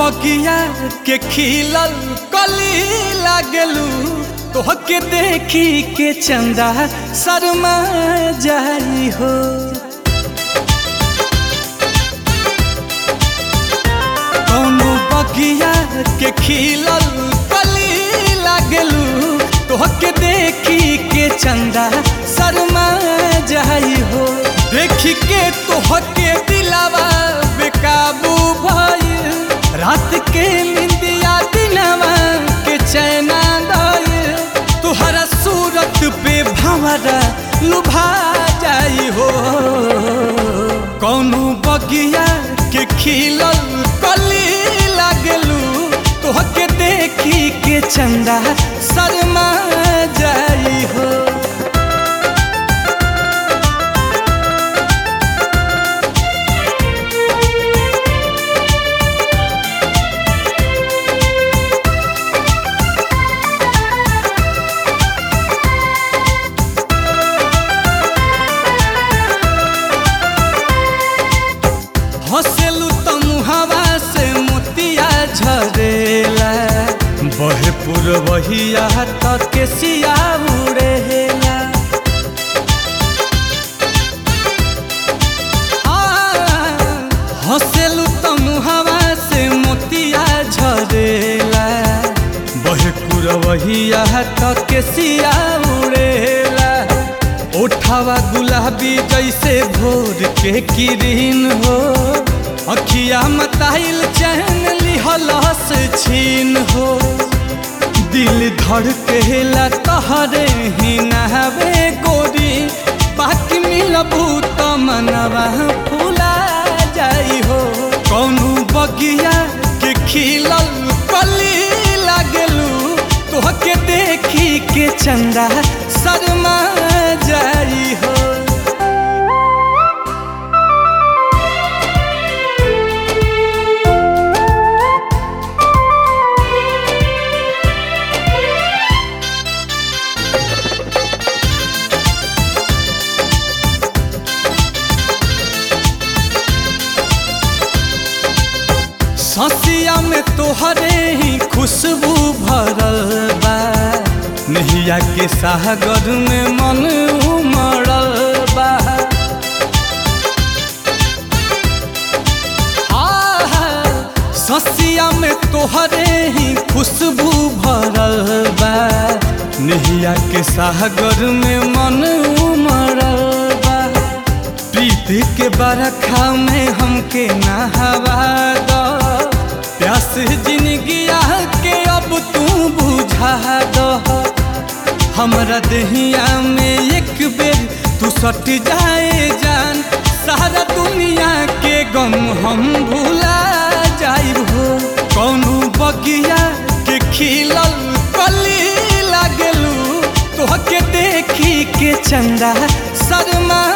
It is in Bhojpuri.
बगिया के खिलल कली लागलू तोहके देखी के चंदा शर्मा जाई हो। कौनो बगिया के खिलल कली लागलू तोहके देखी के चंदा शर्मा जाई हो। देखी के तोहके दिलावा बेकाबू भइल रात के निंदिया दिनवा के चैना गइल तुहरा सूरत पे भंवरा लुभा जाई हो। कौनो बगिया के खिलल कली लागलू तोहके देखी के चंदा शर्मा जाई हो। हंसेलू तो मुहावा से मोतिया झरेला बहे पुरवहिया तक के सिया उड़ेला। हंसेलू तो मुहावा से मोतिया झरेला बहे पुरवहिया तक के सिया उड़ेला। ओठावा गुलाबी जैसे भोर के किरीन हो अखिया मताइल चैन लिहलस छीन हो। दिल धड़केला तहरे ही नहवे गोरी बाकी मिलबू तो मनवा फूला जाई हो। कौनो बगिया के खिलल कली लागलू तोहके देखी के चंदा शर्मा जाई हो। ससिया में तोहरे ही खुशबू भरल बा नहिया के सागर में मन उमड़ल बा। ससिया में तोहरे ही खुशबू भरल बा नहिया के सागर में मन उमड़ल बा। प्रीति के बरखा में हमके नहवा दो प्यास जिंदगिया के अब तू बुझा दो। हमरा देहिया में एक बेर तू सट जाए जान सारा दुनिया के गम हम भूला जाइब हो। कौनो बगिया के खिलल कली लागलू तोहके देखी के चंदा शर्मा